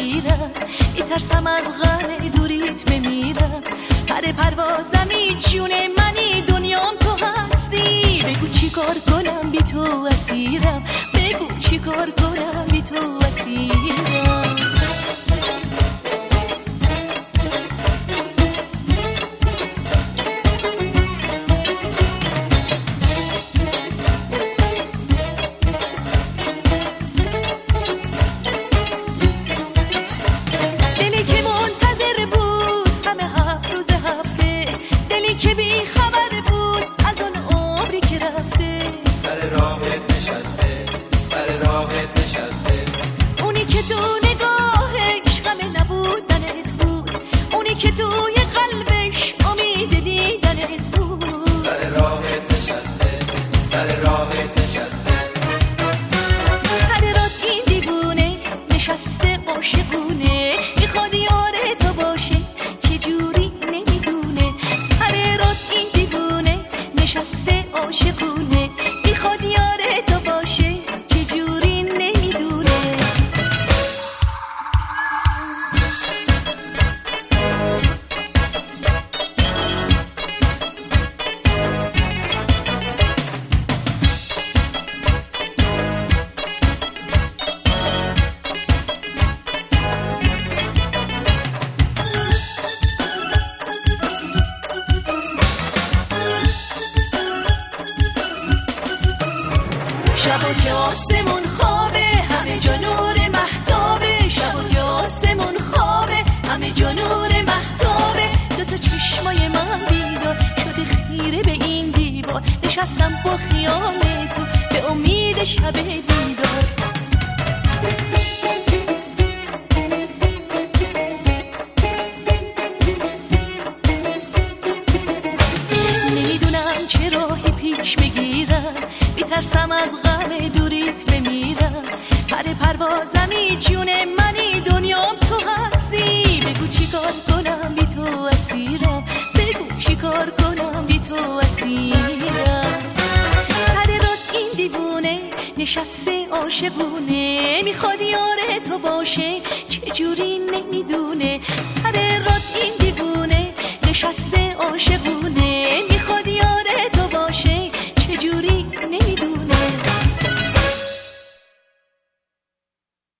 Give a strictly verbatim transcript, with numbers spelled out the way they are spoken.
بگیرم، میترسم از غم دوریت بمیرم. پر پروازمی جونه منی دنیام تو هستی، بگو چی کار کنم بی تو اسیرم، بگو چی کار کنم بی تو اسیرم. شبا که آسمون خوابه همه جا نور مهتابه، شبا که آسمون خوابه همه جا نور مهتابه. دو تا چشمای من بیدار شده خیره به این دیوار، نشستم با خیال تو به امید شب دیدار. نمیدونم چه راهی پیش بگیرم، میترسم از غم دوریت بمیرم. پر پروازمی جونه منی دنیام تو هستی، بگو چی کار کنم بی تو اسیرم، بگو چی کار کنم بی تو اسیرم. سر راه این دیوونه نشسته عاشقونه، میخواد یار تو باشه چجوری نمیدونه. سر